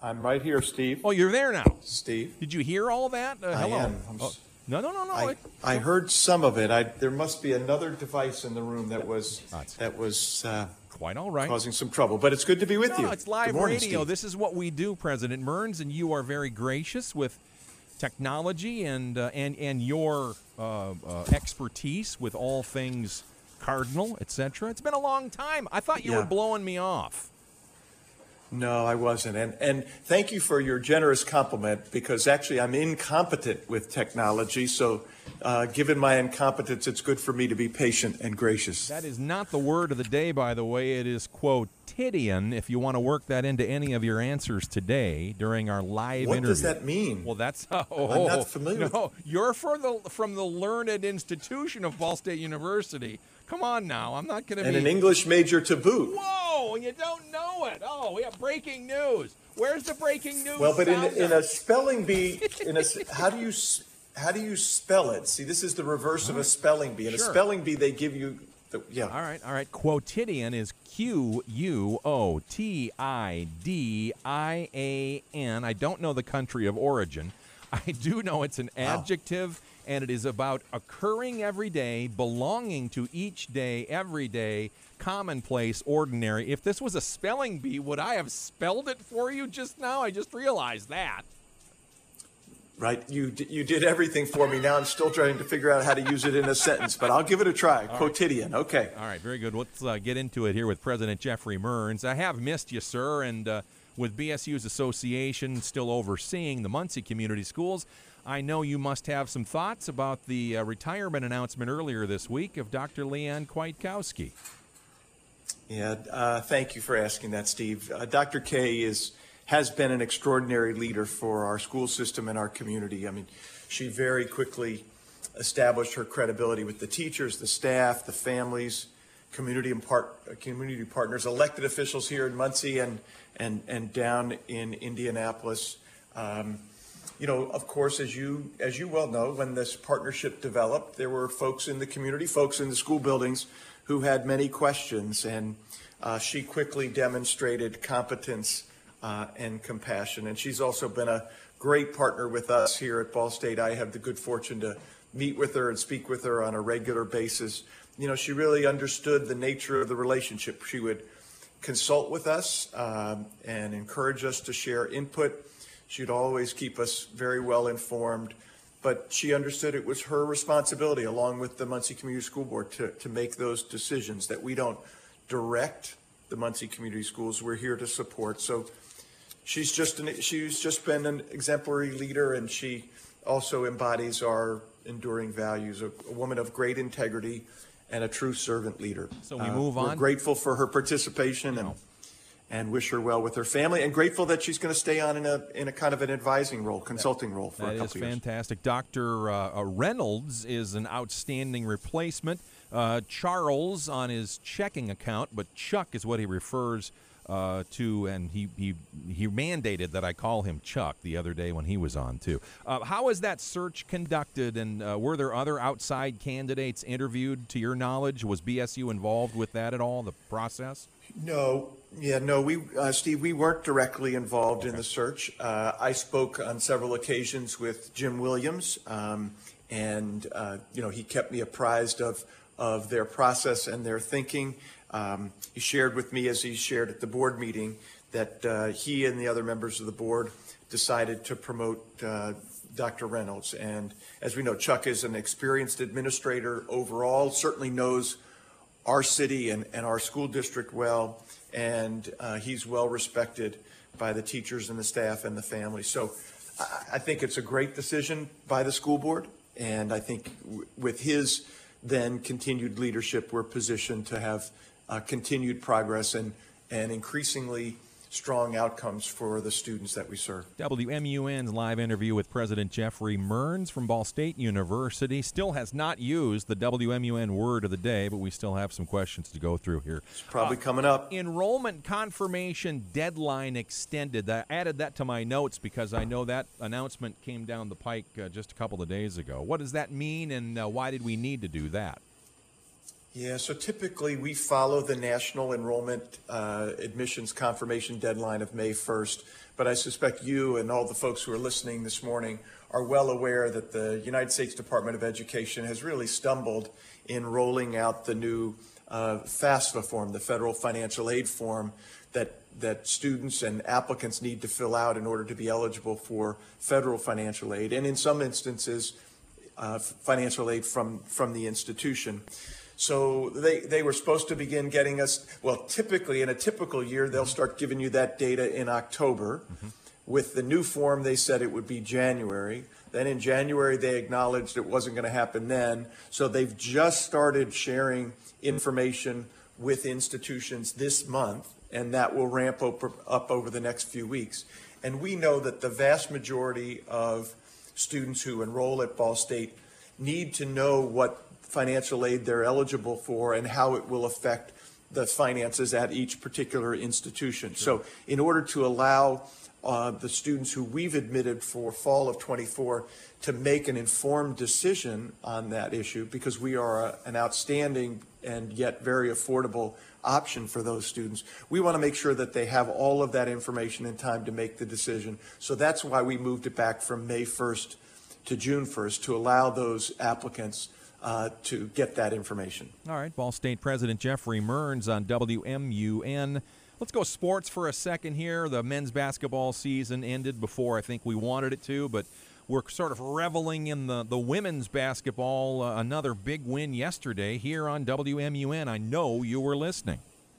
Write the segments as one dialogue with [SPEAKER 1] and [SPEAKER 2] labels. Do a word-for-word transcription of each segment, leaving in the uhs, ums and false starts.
[SPEAKER 1] I'm right here, Steve.
[SPEAKER 2] Oh, you're there now.
[SPEAKER 1] Steve.
[SPEAKER 2] Did you hear all that? Uh,
[SPEAKER 1] I
[SPEAKER 2] hello.
[SPEAKER 1] am. I'm
[SPEAKER 2] Oh,
[SPEAKER 1] s-
[SPEAKER 2] no, no, no, no.
[SPEAKER 1] I, I heard some of it. I, there must be another device in the room that was
[SPEAKER 2] That's
[SPEAKER 1] that was uh,
[SPEAKER 2] quite all right.
[SPEAKER 1] causing some trouble. But it's good to be with
[SPEAKER 2] No,
[SPEAKER 1] you.
[SPEAKER 2] no, it's live
[SPEAKER 1] Good morning,
[SPEAKER 2] radio.
[SPEAKER 1] Steve.
[SPEAKER 2] This is what we do, President Mearns, and you are very gracious with technology and uh, and and your uh, uh, expertise with all things cardinal, et cetera. It's been a long time. I thought you
[SPEAKER 1] Yeah.
[SPEAKER 2] were blowing me off.
[SPEAKER 1] No, I wasn't. And and thank you for your generous compliment, because actually I'm incompetent with technology. So uh, given my incompetence, it's good for me to be patient and gracious.
[SPEAKER 2] That is not the word of the day, by the way. It is quotidian, if you want to work that into any of your answers today during our live
[SPEAKER 1] What
[SPEAKER 2] interview.
[SPEAKER 1] does that mean?
[SPEAKER 2] Well, that's oh,
[SPEAKER 1] I'm not familiar with-
[SPEAKER 2] No, you're from the from the learned institution of Ball State University. Come on now, I'm not going to
[SPEAKER 1] And
[SPEAKER 2] be.
[SPEAKER 1] an English major to boot.
[SPEAKER 2] Whoa, you don't know it. Oh, we have breaking news. Where's the breaking news?
[SPEAKER 1] Well, but in,
[SPEAKER 2] sound
[SPEAKER 1] in
[SPEAKER 2] guy?
[SPEAKER 1] a spelling bee, in a, how do you s- how do you spell it? See, this is the reverse of a spelling bee. In
[SPEAKER 2] Sure.
[SPEAKER 1] a spelling bee, they give you the, yeah.
[SPEAKER 2] All right, all right. Quotidian is Q U O T I D I A N. I don't know the country of origin. I do know it's an adjective, and it is about occurring every day, belonging to each day, every day, commonplace, ordinary. If this was a spelling bee, would I have spelled it for you just now? I just realized that.
[SPEAKER 1] Right, you d- you did everything for me. Now I'm still trying to figure out how to use it in a sentence, but I'll give it a try. Quotidian, okay.
[SPEAKER 2] All right, very good. Let's uh, get into it here with President Jeffrey Mearns. I have missed you, sir, and uh, with B S U's association still overseeing the Muncie Community Schools, I know you must have some thoughts about the uh, retirement announcement earlier this week of Doctor Leanne Kwiatkowski.
[SPEAKER 1] Yeah, uh, thank you for asking that, Steve. Uh, Doctor K is has been an extraordinary leader for our school system and our community. I mean, she very quickly established her credibility with the teachers, the staff, the families, community and part, uh, community partners, elected officials here in Muncie and and and down in Indianapolis. Um, you know, of course, as you as you well know, when this partnership developed, there were folks in the community, folks in the school buildings who had many questions, and uh, she quickly demonstrated competence uh, and compassion. And she's also been a great partner with us here at Ball State. I have the good fortune to meet with her and speak with her on a regular basis. You know, she really understood the nature of the relationship. She would consult with us um, and encourage us to share input. She'd always keep us very well informed. But she understood it was her responsibility, along with the Muncie Community School Board, to, to make those decisions, that we don't direct the Muncie Community Schools. We're here to support. So she's just an, she's just been an exemplary leader, and she also embodies our enduring values, a, a woman of great integrity and a true servant leader.
[SPEAKER 2] So we move on.
[SPEAKER 1] We're grateful for her participation and and wish her well with her family, and grateful that she's going to stay on in a in a kind of an advising role, consulting role for a
[SPEAKER 2] That
[SPEAKER 1] couple
[SPEAKER 2] is
[SPEAKER 1] years.
[SPEAKER 2] fantastic. Doctor Uh, uh, Reynolds is an outstanding replacement. Uh, Charles on his checking account, but Chuck is what he refers uh, to, and he, he he mandated that I call him Chuck the other day when he was on, too. Uh, how was that search conducted, and uh, were there other outside candidates interviewed, to your knowledge? Was B S U involved with that at all, the process?
[SPEAKER 1] No, yeah, no, we, uh, Steve, we weren't directly involved in the search. Uh, I spoke on several occasions with Jim Williams, um, and, uh, you know, he kept me apprised of, of their process and their thinking. Um, he shared with me, as he shared at the board meeting, that uh, he and the other members of the board decided to promote uh, Doctor Reynolds. And as we know, Chuck is an experienced administrator overall, certainly knows our city and, and our school district well, and uh, he's well respected by the teachers and the staff and the family. So I, I think it's a great decision by the school board, and I think w- with his then continued leadership, we're positioned to have uh, continued progress and, and increasingly strong outcomes for the students that we serve.
[SPEAKER 2] W M U N's live interview with President Jeffrey Mearns from Ball State University. Still has not used the W M U N word of the day, but we still have some questions to go through here.
[SPEAKER 1] It's probably uh, coming up.
[SPEAKER 2] Enrollment confirmation deadline extended. I added that to my notes because I know that announcement came down the pike uh, just a couple of days ago. What does that mean, and uh, why did we need to do that?
[SPEAKER 1] Yeah, so typically we follow the national enrollment uh, admissions confirmation deadline of May first, but I suspect you and all the folks who are listening this morning are well aware that the United States Department of Education has really stumbled in rolling out the new uh, FAFSA form, the Federal Financial Aid form, that that students and applicants need to fill out in order to be eligible for federal financial aid, and in some instances, uh, financial aid from, from the institution. So they, they were supposed to begin getting us, well, typically in a typical year, they'll start giving you that data in October. Mm-hmm. With the new form, they said it would be January. Then in January, they acknowledged it wasn't going to happen then. So they've just started sharing information with institutions this month, and that will ramp up, up over the next few weeks. And we know that the vast majority of students who enroll at Ball State need to know what financial aid they're eligible for and how it will affect the finances at each particular institution. Sure. So in order to allow uh, the students who we've admitted for fall of twenty-four to make an informed decision on that issue, because we are a, an outstanding and yet very affordable option for those students, we want to make sure that they have all of that information in time to make the decision. So that's why we moved it back from May first to June first, to allow those applicants uh, to get that information.
[SPEAKER 2] All right, Ball State President Jeffrey Mearns on W M U N. Let's go sports for a second here. The men's basketball season ended before I think we wanted it to, but we're sort of reveling in the, the women's basketball. Uh, another big win yesterday here on W M U N. I know you were listening.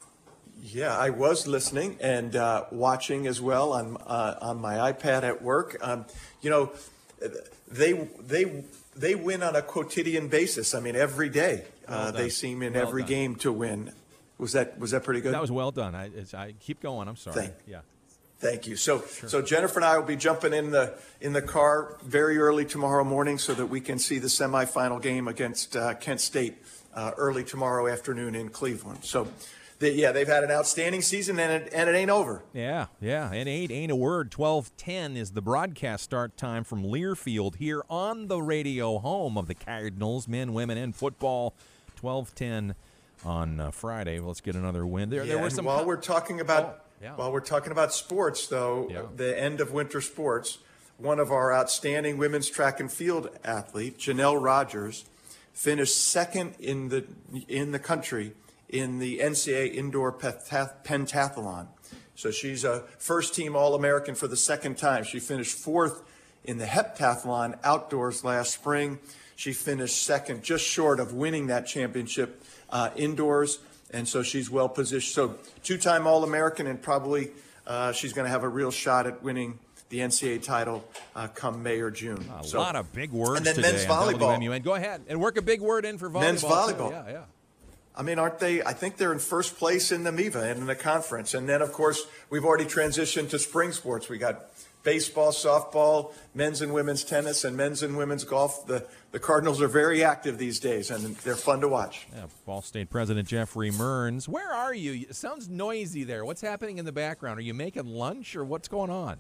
[SPEAKER 1] Yeah, I was listening and uh, watching as well on uh, on my iPad at work. Um, you know, they they they win on a quotidian basis. I mean, every day uh, well they seem in well every done. game to win. Was that was that pretty good?
[SPEAKER 2] That was well done. I, it's, I keep going. I'm sorry.
[SPEAKER 1] Thank,
[SPEAKER 2] yeah.
[SPEAKER 1] Thank you. So, sure. so Jennifer and I will be jumping in the in the car very early tomorrow morning so that we can see the semifinal game against uh, Kent State uh, early tomorrow afternoon in Cleveland. So, they, yeah, they've had an outstanding season, and it, and it ain't over.
[SPEAKER 2] Yeah, yeah, and eight ain't a word. twelve ten is the broadcast start time from Learfield here on the radio home of the Cardinals, men, women, and football. twelve ten on uh, Friday. Let's get another win. There,
[SPEAKER 1] yeah,
[SPEAKER 2] there were some.
[SPEAKER 1] While we're talking about.
[SPEAKER 2] Oh. Yeah.
[SPEAKER 1] While we're talking about sports, though, yeah. the end of winter sports, one of our outstanding women's track and field athlete, Janelle Rogers, finished second in the in the country in the N C double A indoor pentathlon. So she's a first-team All-American for the second time. She finished fourth in the heptathlon outdoors last spring. She finished second, just short of winning that championship uh, indoors. And so she's well positioned. So two-time All-American, and probably uh, she's going to have a real shot at winning the N C double A title uh, come May or June.
[SPEAKER 2] A
[SPEAKER 1] so,
[SPEAKER 2] lot of big words
[SPEAKER 1] and then
[SPEAKER 2] today
[SPEAKER 1] men's
[SPEAKER 2] on
[SPEAKER 1] volleyball.
[SPEAKER 2] W M U N. Go ahead and work a big word in for volleyball.
[SPEAKER 1] Men's volleyball.
[SPEAKER 2] Too. Yeah, yeah.
[SPEAKER 1] I mean, aren't they? I think they're in first place in the M I V A and in the conference. And then, of course, we've already transitioned to spring sports. We got baseball, softball, men's and women's tennis, and men's and women's golf. The the Cardinals are very active these days, and they're fun to watch.
[SPEAKER 2] Yeah, Ball State President Jeffrey Mearns. Where are you? It sounds noisy there. What's happening in the background? Are you making lunch, or what's going on?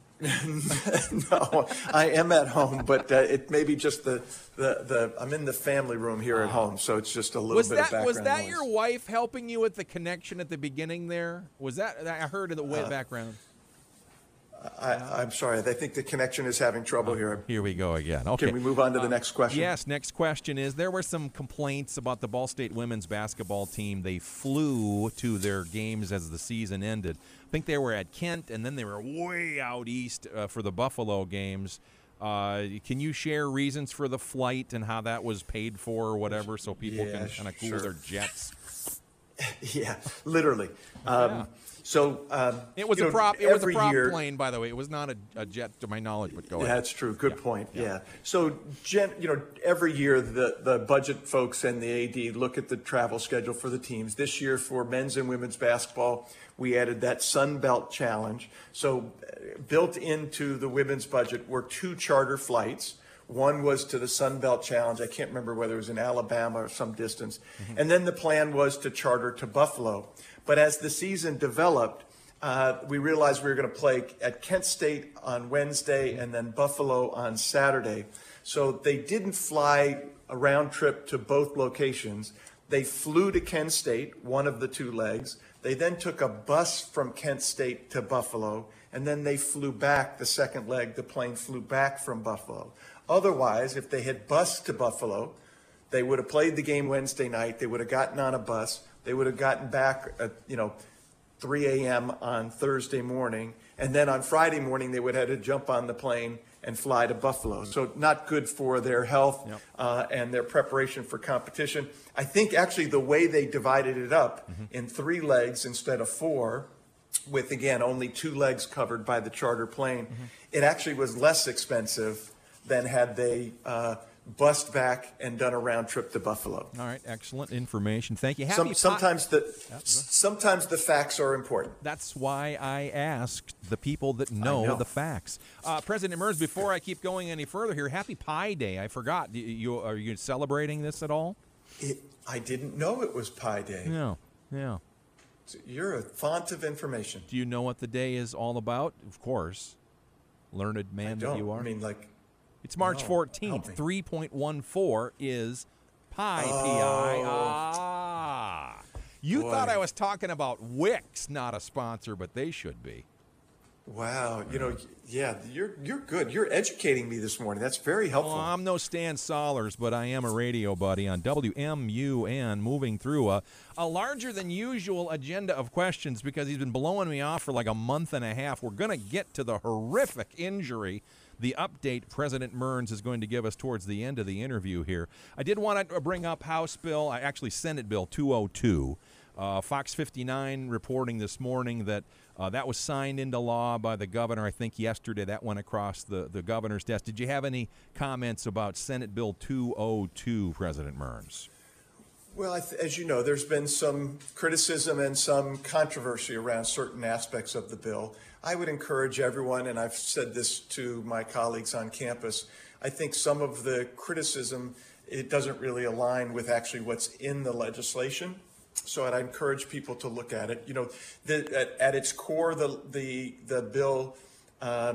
[SPEAKER 1] No, I am at home, but uh, it may be just the, the, the I'm in the family room here at home, so it's just a little
[SPEAKER 2] was
[SPEAKER 1] bit
[SPEAKER 2] that,
[SPEAKER 1] of background
[SPEAKER 2] Was that
[SPEAKER 1] noise.
[SPEAKER 2] your wife helping you with the connection at the beginning there? Was that, I heard of the way uh, background.
[SPEAKER 1] I, I'm sorry. I think the connection is having trouble
[SPEAKER 2] oh,
[SPEAKER 1] here.
[SPEAKER 2] Here we go again. Okay.
[SPEAKER 1] Can we move on to the uh, next question?
[SPEAKER 2] Yes, next question is, there were some complaints about the Ball State women's basketball team. They flew to their games as the season ended. I think they were at Kent, and then they were way out east uh, for the Buffalo games. Uh, can you share reasons for the flight and how that was paid for or whatever, so people
[SPEAKER 1] yeah,
[SPEAKER 2] can kind of cool
[SPEAKER 1] sure.
[SPEAKER 2] their jets?
[SPEAKER 1] Yeah, literally. Um,
[SPEAKER 2] yeah.
[SPEAKER 1] So um,
[SPEAKER 2] it was
[SPEAKER 1] a
[SPEAKER 2] know, prop. It was a prop
[SPEAKER 1] year,
[SPEAKER 2] plane, by the way. It was not a, a jet, to my knowledge. But go
[SPEAKER 1] yeah,
[SPEAKER 2] ahead.
[SPEAKER 1] That's true. Good
[SPEAKER 2] yeah.
[SPEAKER 1] point. Yeah.
[SPEAKER 2] yeah.
[SPEAKER 1] So, Jen, you know, every year the the budget folks and the A D look at the travel schedule for the teams. This year for men's and women's basketball, we added that Sun Belt Challenge. So, uh, built into the women's budget were two charter flights. One was to the Sun Belt Challenge. I can't remember whether it was in Alabama or some distance. Mm-hmm. And then the plan was to charter to Buffalo. But as the season developed, Uh, we realized we were going to play at Kent State on Wednesday and then Buffalo on Saturday. So they didn't fly a round trip to both locations. They flew to Kent State, one of the two legs. They then took a bus from Kent State to Buffalo, and then they flew back the second leg. The plane flew back from Buffalo. Otherwise, if they had bused to Buffalo, they would have played the game Wednesday night. They would have gotten on a bus. They would have gotten back at, you know, three a.m. on Thursday morning. And then on Friday morning, they would have had to jump on the plane and fly to Buffalo. So not good for their health
[SPEAKER 2] Yep.
[SPEAKER 1] uh, and their preparation for competition. I think actually the way they divided it up mm-hmm. in three legs instead of four, with, again, only two legs covered by the charter plane, mm-hmm. it actually was less expensive than had they uh, bussed back and done a round trip to Buffalo.
[SPEAKER 2] All right, excellent information. Thank you. Happy
[SPEAKER 1] Some,
[SPEAKER 2] po-
[SPEAKER 1] sometimes the
[SPEAKER 2] Yep.
[SPEAKER 1] sometimes the facts are important.
[SPEAKER 2] That's why I asked the people that know,
[SPEAKER 1] know.
[SPEAKER 2] the facts. Uh, President Mearns, before I keep going any further here, Happy Pi Day. I forgot. You, you are you celebrating this at all?
[SPEAKER 1] It, I didn't know it was Pi Day.
[SPEAKER 2] No. Yeah.
[SPEAKER 1] You're a font of information.
[SPEAKER 2] Do you know what the day is all about? Of course. Learned man
[SPEAKER 1] I
[SPEAKER 2] that
[SPEAKER 1] don't.
[SPEAKER 2] you are.
[SPEAKER 1] I mean, like,
[SPEAKER 2] It's March
[SPEAKER 1] No,
[SPEAKER 2] fourteenth.
[SPEAKER 1] help me.
[SPEAKER 2] three point one four is pi,
[SPEAKER 1] Oh.
[SPEAKER 2] P I. Ah. You
[SPEAKER 1] Boy.
[SPEAKER 2] thought I was talking about Wix, not a sponsor, but they should be.
[SPEAKER 1] wow. You know, yeah, you're you're good. You're educating me this morning. That's very helpful.
[SPEAKER 2] Well, I'm no Stan Sollers, but I am a radio buddy on W M U N, moving through a, a larger than usual agenda of questions because he's been blowing me off for like a month and a half. We're going to get to the horrific injury, the update President Mearns is going to give us towards the end of the interview here. I did want to bring up House Bill, actually Senate Bill two oh two. Uh, Fox fifty-nine reporting this morning that uh, that was signed into law by the governor. I think yesterday that went across the, the governor's desk. Did you have any comments about Senate Bill two oh two, President Mearns?
[SPEAKER 1] Well, I th- as you know, there's been some criticism and some controversy around certain aspects of the bill. I would encourage everyone, and I've said this to my colleagues on campus, I think some of the criticism, it doesn't really align with actually what's in the legislation. So I'd encourage people to look at it. You know, the, at, at its core, the the the bill uh,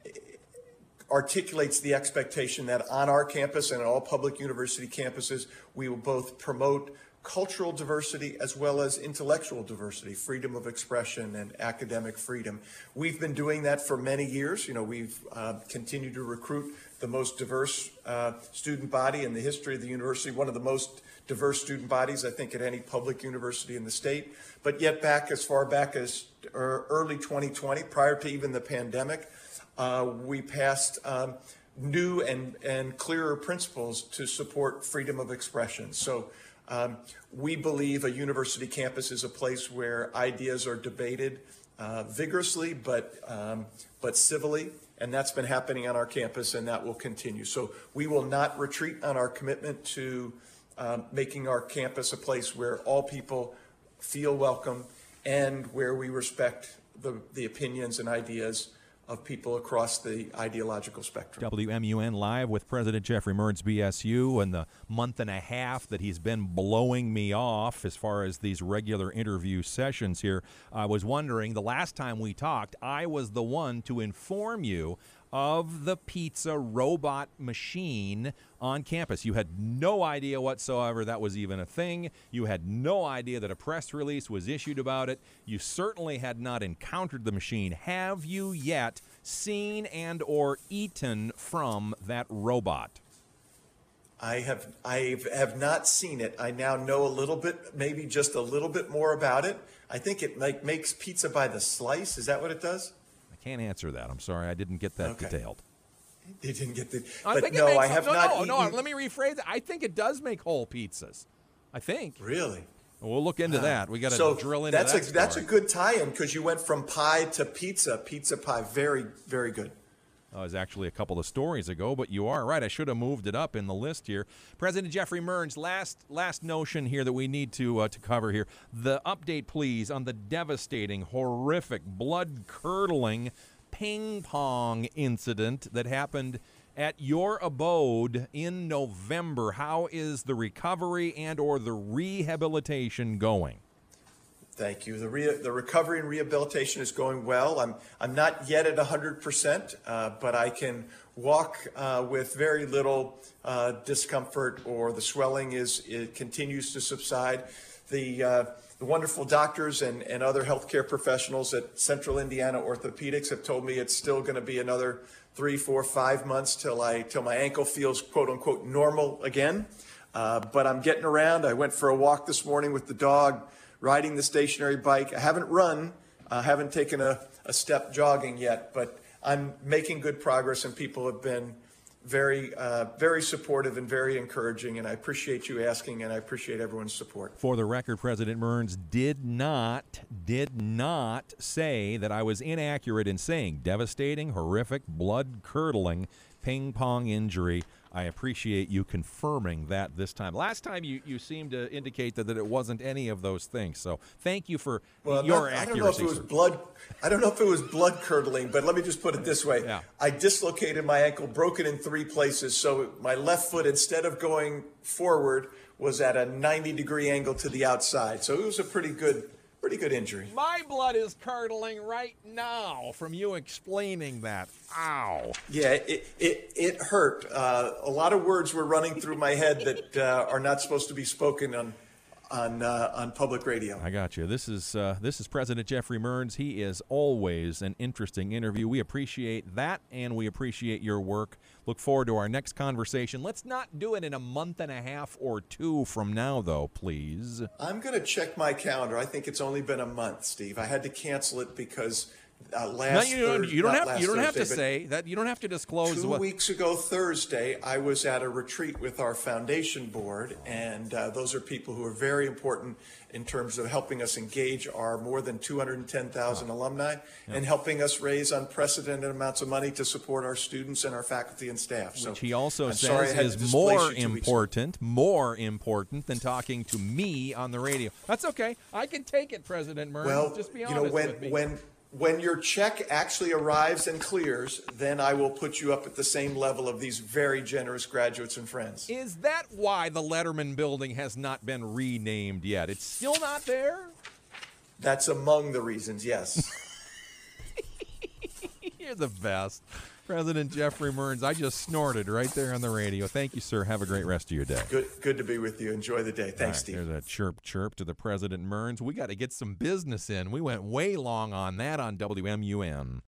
[SPEAKER 1] articulates the expectation that on our campus and at all public university campuses, we will both promote cultural diversity as well as intellectual diversity, freedom of expression and academic freedom. We've been doing that for many years. You know, we've uh, continued to recruit the most diverse uh, student body in the history of the university, one of the most diverse student bodies, I think, at any public university in the state. But yet back as far back as er, early twenty twenty, prior to even the pandemic, uh, we passed um, new and, and clearer principles to support freedom of expression. So um, we believe a university campus is a place where ideas are debated uh, vigorously, but, um, but civilly. And that's been happening on our campus, and that will continue. So we will not retreat on our commitment to um, making our campus a place where all people feel welcome and where we respect the, the opinions and ideas of people across the ideological spectrum.
[SPEAKER 2] W M U N Live with President Jeffrey Mearns, B S U, and the month and a half that he's been blowing me off as far as these regular interview sessions here. I was wondering, the last time we talked, I was the one to inform you of the pizza robot machine on campus. You had no idea whatsoever that was even a thing. You had no idea that a press release was issued about it. You certainly had not encountered the machine. Have you yet seen and or eaten from that robot?
[SPEAKER 1] I have I have not seen it. I now know a little bit, maybe just a little bit more about it. I think it like makes pizza by the slice. Is that what it does?
[SPEAKER 2] Can't answer that. I'm sorry. I didn't get that
[SPEAKER 1] Okay.
[SPEAKER 2] detailed.
[SPEAKER 1] You didn't get the.
[SPEAKER 2] I
[SPEAKER 1] But
[SPEAKER 2] think it
[SPEAKER 1] no,
[SPEAKER 2] makes,
[SPEAKER 1] I have
[SPEAKER 2] no,
[SPEAKER 1] not
[SPEAKER 2] no, no.
[SPEAKER 1] eaten.
[SPEAKER 2] Let me rephrase it. I think it does make whole pizzas. I think.
[SPEAKER 1] Really?
[SPEAKER 2] We'll look into that. We got to
[SPEAKER 1] So
[SPEAKER 2] drill into
[SPEAKER 1] that's
[SPEAKER 2] that.
[SPEAKER 1] a that's a
[SPEAKER 2] story.
[SPEAKER 1] good tie-in because you went from pie to pizza. Pizza pie, very very good.
[SPEAKER 2] That was actually a couple of stories ago, but you are right. I should have moved it up in the list here. President Jeffrey Mearns, last last notion here that we need to uh, to cover here. The update, please, on the devastating, horrific, blood-curdling ping pong incident that happened at your abode in November. How is the recovery and or the rehabilitation going?
[SPEAKER 1] Thank you. The re- the recovery and rehabilitation is going well. I'm I'm not yet at one hundred percent, uh, but I can walk uh, with very little uh, discomfort, or the swelling is it continues to subside. The uh, the wonderful doctors and, and other healthcare professionals at Central Indiana Orthopedics have told me it's still going to be another three, four, five months till I till my ankle feels quote unquote normal again. Uh, but I'm getting around. I went for a walk this morning with the dog, riding the stationary bike. I haven't run, I haven't taken a, a step jogging yet, but I'm making good progress, and people have been very, uh, very supportive and very encouraging, and I appreciate you asking, and I appreciate everyone's support.
[SPEAKER 2] For the record, President Mearns did not, did not say that I was inaccurate in saying devastating, horrific, blood-curdling ping-pong injury. I appreciate you confirming that this time. Last time you, you seemed to indicate that, that it wasn't any of those things. So thank you for
[SPEAKER 1] well,
[SPEAKER 2] your
[SPEAKER 1] not,
[SPEAKER 2] accuracy.
[SPEAKER 1] I don't know if it was
[SPEAKER 2] sir.
[SPEAKER 1] blood. I don't know if it was blood curdling, but let me just put it this way.
[SPEAKER 2] Yeah.
[SPEAKER 1] I dislocated my ankle, broke it in three places. So my left foot, instead of going forward, was at a ninety degree angle to the outside. So it was a pretty good, pretty good injury.
[SPEAKER 2] My blood is curdling right now from you explaining that. Ow.
[SPEAKER 1] Yeah, it it, it hurt. Uh, a lot of words were running through my head that uh, are not supposed to be spoken on on uh, on public radio.
[SPEAKER 2] I got you. This is uh, this is President Jeffrey Mearns. He is always an interesting interview. We appreciate that, and we appreciate your work. Look forward to our next conversation. Let's not do it in a month and a half or two from now, though, please.
[SPEAKER 1] I'm going to check my calendar. I think it's only been a month, Steve. I had to cancel it because uh, last
[SPEAKER 2] No, you don't.
[SPEAKER 1] Thurs-
[SPEAKER 2] You don't
[SPEAKER 1] not
[SPEAKER 2] have.
[SPEAKER 1] last
[SPEAKER 2] You don't have to
[SPEAKER 1] Thursday, but
[SPEAKER 2] say that. You don't have to disclose
[SPEAKER 1] Two
[SPEAKER 2] what.
[SPEAKER 1] weeks ago Thursday, I was at a retreat with our foundation board, and uh, those are people who are very important in terms of helping us engage our more than two hundred ten thousand alumni and helping us raise unprecedented amounts of money to support our students and our faculty and staff. So
[SPEAKER 2] Which he also
[SPEAKER 1] I'm
[SPEAKER 2] says
[SPEAKER 1] sorry I had to
[SPEAKER 2] is
[SPEAKER 1] displace
[SPEAKER 2] more
[SPEAKER 1] you two weeks ago.
[SPEAKER 2] important, more important than talking to me on the radio. That's okay. I can take it, President Mearns.
[SPEAKER 1] Well,
[SPEAKER 2] Just be
[SPEAKER 1] you
[SPEAKER 2] honest
[SPEAKER 1] know, when
[SPEAKER 2] with me.
[SPEAKER 1] when when your check actually arrives and clears, then I will put you up at the same level of these very generous graduates and friends.
[SPEAKER 2] Is that why the Letterman Building has not been renamed yet? It's still not there?
[SPEAKER 1] That's among the reasons, yes.
[SPEAKER 2] You're the best. President Jeffrey Mearns, I just snorted right there on the radio. Thank you, sir. Have a great rest of your day.
[SPEAKER 1] Good, good to be with you. Enjoy the day. Thanks,
[SPEAKER 2] All right,
[SPEAKER 1] Steve.
[SPEAKER 2] There's a chirp chirp to the President Mearns. We got to get some business in. We went way long on that on W M U N.